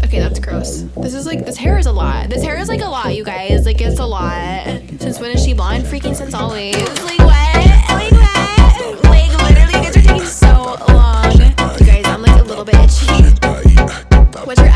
Okay, that's gross. This is like, this hair is a lot. This hair is like a lot, you guys. Like, it's a lot. Since when is she blonde? Freaking since always. Like, what? Like, what? Like, literally, you guys are taking so long. You guys, I'm like a little bit itchy. What's your